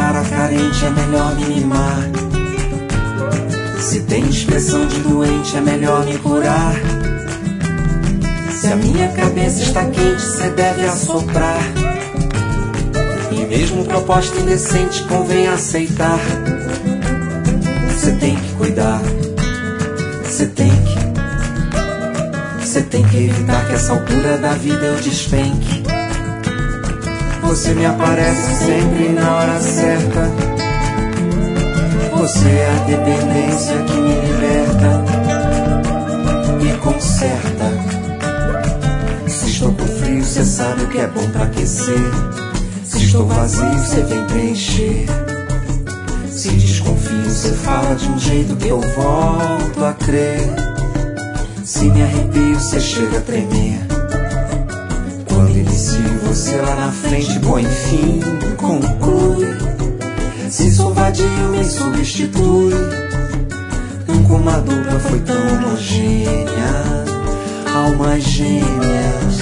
cara carente é melhor me mimar. Se tem expressão de doente é melhor me curar. Se a minha cabeça está quente, cê deve assoprar. E mesmo proposta indecente convém aceitar. Cê tem que cuidar, cê tem que evitar que essa altura da vida eu despenque. Você me aparece sempre na hora certa. Você é a dependência que me liberta e conserta. Se estou com frio, cê sabe o que é bom pra aquecer. Se estou vazio, cê vem preencher. Se desconfio, cê fala de um jeito que eu volto a crer. Se me arrepio, cê chega a tremer. Quando inicio, você lá na frente põe fim, conclui. Se sou vadio, me substitui. Nunca uma dupla foi tão homogênea. Almas gêmeas.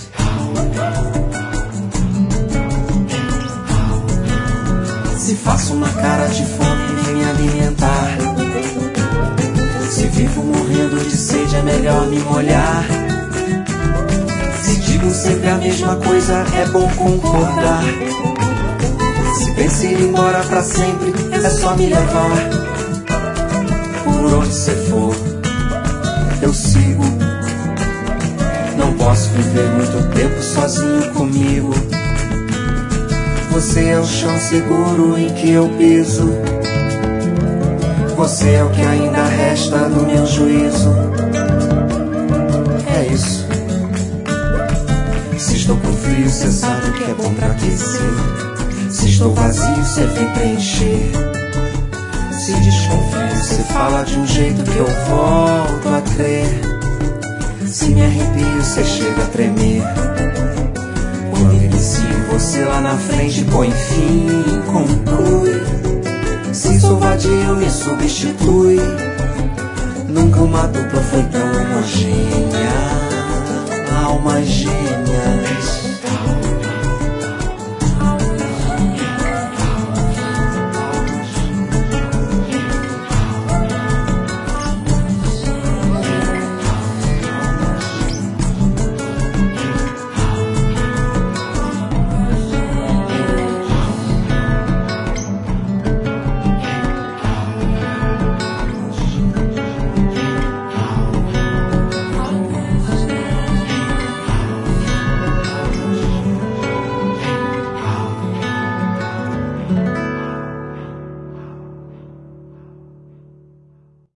Se faço uma cara de fome, vem me alimentar. Se vivo morrendo de sede, é melhor me molhar. Se digo sempre a mesma coisa, é bom concordar. Se penso ir embora pra sempre, é só me levar. Por onde cê for, eu sigo. Não posso viver muito tempo sozinho comigo. Você é o chão seguro em que eu piso. Você é o que ainda resta do meu juízo. É isso. Se estou com frio, cê sabe o que é bom pra aquecer. Se estou vazio, cê vem preencher. Se desconfio, cê fala de um jeito que eu volto a crer. Se me arrepio, cê chega a tremer. Quando inicio, você lá na frente põe fim, conclui. Se sou vadio, me substitui. Nunca uma dupla foi tão homogênea. Almas gêmeas.